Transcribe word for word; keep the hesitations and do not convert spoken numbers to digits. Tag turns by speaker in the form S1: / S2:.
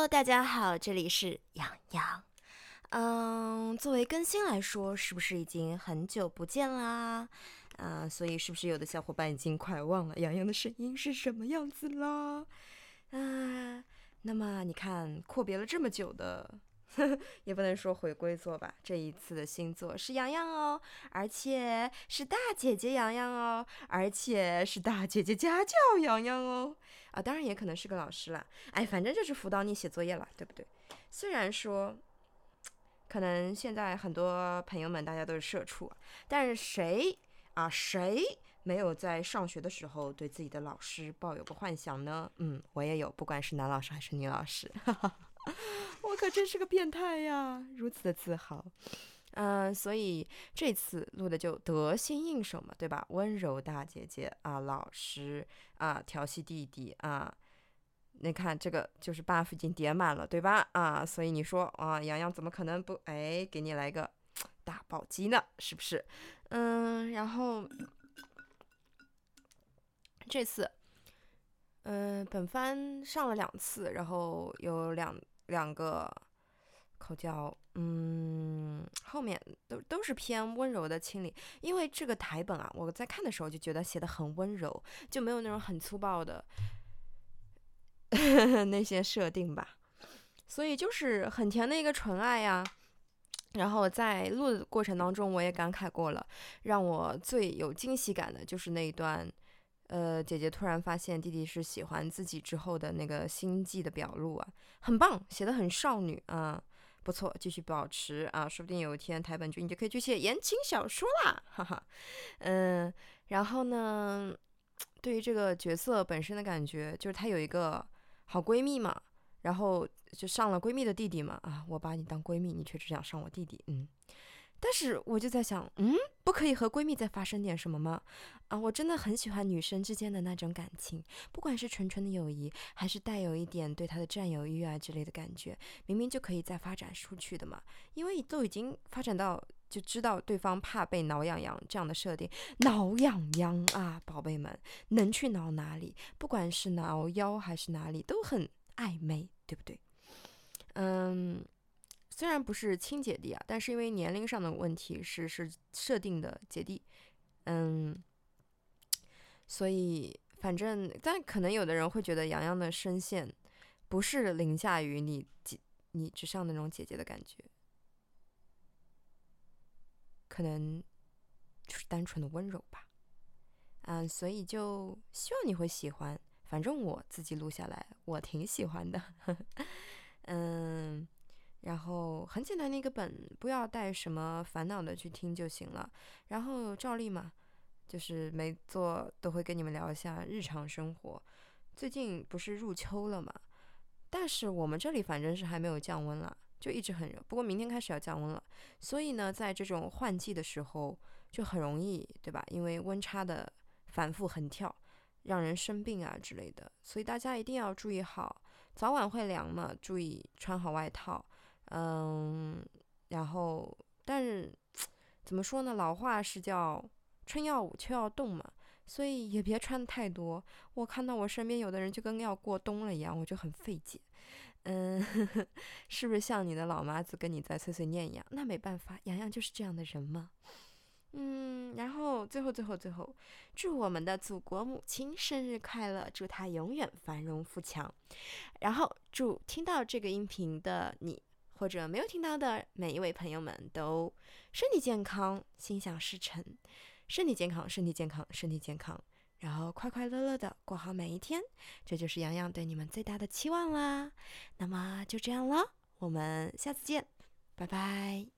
S1: Hello，大家好，这里是洋洋。嗯，作为更新来说，是不是已经很久不见啦？啊、所以是不是有的小伙伴已经快忘了洋洋的声音是什么样子啦？啊，那么你看，阔别了这么久的，也不能说回归作吧，这一次的新作是洋洋哦，而且是大姐姐洋洋哦，而且是大姐姐家教洋洋哦。啊，当然也可能是个老师啦。哎，反正就是辅导你写作业了，对不对？虽然说，可能现在很多朋友们大家都是社畜啊，但是谁啊谁没有在上学的时候对自己的老师抱有过幻想呢？嗯，我也有，不管是男老师还是女老师，我可真是个变态呀，如此的自豪。嗯、呃所以这次录的就得心应手嘛，对吧？温柔大姐姐啊，老师啊，调戏弟弟啊，你看这个就是 buff 已经叠满了，对吧？啊，所以你说啊，洋洋怎么可能不哎给你来个大暴击呢？是不是？嗯，然后这次嗯本番上了两次，然后有两两个口交，嗯，后面都都是偏温柔的清理，因为这个台本啊，我在看的时候就觉得写的很温柔，就没有那种很粗暴的那些设定吧。所以就是很甜的一个纯爱呀。然后在录的过程当中，我也感慨过了，让我最有惊喜感的就是那一段，呃，姐姐突然发现弟弟是喜欢自己之后的那个心迹的表露啊，很棒，写的很少女啊，不错，继续保持啊，说不定有一天台本君你就可以去写言情小说啦，哈哈，嗯，然后呢，对于这个角色本身的感觉，就是她有一个好闺蜜嘛，然后就上了闺蜜的弟弟嘛，啊，我把你当闺蜜，你却只想上我弟弟，嗯，但是我就在想，嗯，不可以和闺蜜再发生点什么吗？啊，我真的很喜欢女生之间的那种感情，不管是纯纯的友谊，还是带有一点对她的占有欲啊之类的感觉，明明就可以再发展出去的嘛，因为都已经发展到就知道对方怕被挠痒痒这样的设定，挠痒痒啊，宝贝们，能去挠哪里？不管是挠腰还是哪里，都很暧昧，对不对？嗯，虽然不是亲姐弟啊，但是因为年龄上的问题是是设定的姐弟，嗯，所以反正但可能有的人会觉得洋洋的声线不是凌驾于你姐你之上的那种姐姐的感觉，可能就是单纯的温柔吧，嗯，所以就希望你会喜欢，反正我自己录下来我挺喜欢的，嗯。然后很简单的一个本，不要带什么烦恼的去听就行了。然后照例嘛，就是没做都会跟你们聊一下日常生活。最近不是入秋了嘛，但是我们这里反正是还没有降温了，就一直很热。不过明天开始要降温了，所以呢，在这种换季的时候就很容易，对吧？因为温差的反复横跳，让人生病啊之类的。所以大家一定要注意好，早晚会凉嘛，注意穿好外套。嗯，然后但是怎么说呢？老话是叫春要捂，秋要冻嘛，所以也别穿太多。我看到我身边有的人就跟要过冬了一样，我就很费解。嗯，是不是像你的老妈子跟你在碎碎念一样？那没办法，洋洋就是这样的人嘛。嗯，然后最后最后最后，祝我们的祖国母亲生日快乐，祝她永远繁荣富强。然后祝听到这个音频的你，或者没有听到的每一位朋友们都身体健康，心想事成，身体健康，身体健康，身体健康，然后快快乐乐的过好每一天，这就是洋洋对你们最大的期望啦。那么就这样了，我们下次见，拜拜。